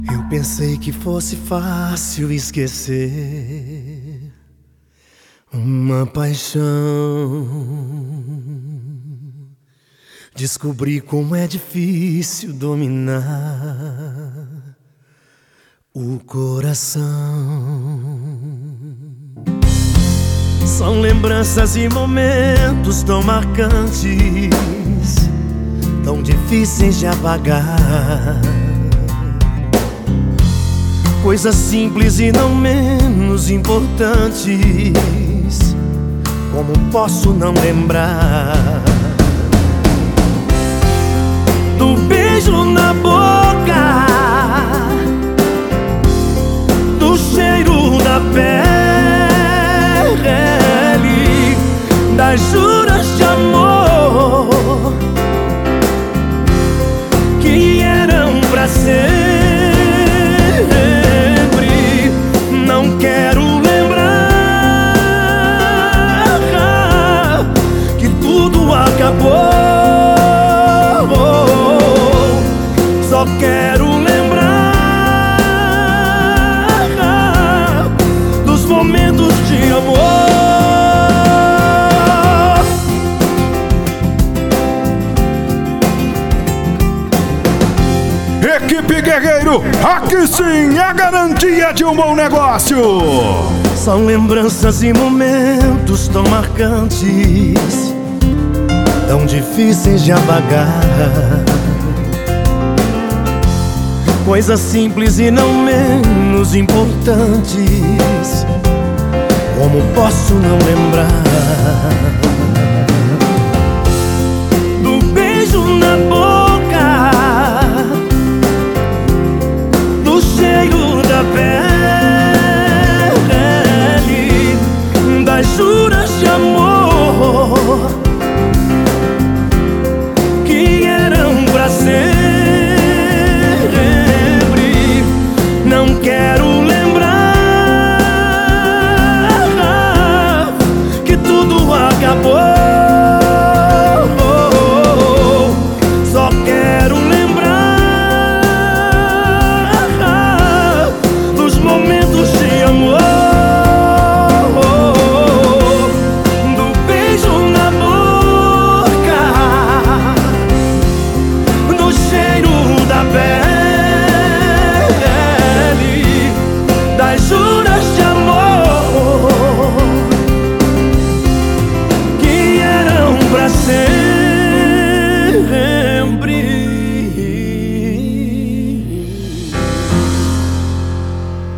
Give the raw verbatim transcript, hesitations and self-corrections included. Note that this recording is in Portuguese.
Eu pensei que fosse fácil esquecer uma paixão. Descobri como é difícil dominar o coração. São lembranças e momentos tão marcantes, tão difíceis de apagar. Coisas simples e não menos importantes, como posso não lembrar do beijo na boca, do cheiro da pele, das juras de amor que eram pra sempre. Não quero lembrar que tudo acabou. Só quero lembrar dos momentos de amor. Equipe Guerreiro, aqui sim a garantia de um bom negócio. São lembranças e momentos tão marcantes, tão difíceis de apagar. Coisas simples e não menos importantes, como posso não lembrar do beijo na boca,